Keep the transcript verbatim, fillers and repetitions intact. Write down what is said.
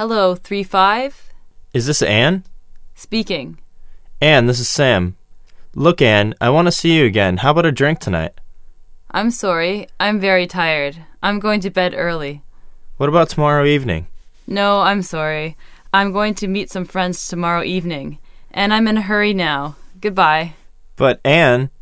Hello, three five? Is this Anne? Speaking. Anne, this is Sam. Look, Anne, I want to see you again. How about a drink tonight? I'm sorry. I'm very tired. I'm going to bed early. What about tomorrow evening? No, I'm sorry. I'm going to meet some friends tomorrow evening, and I'm in a hurry now. Goodbye. But, Anne...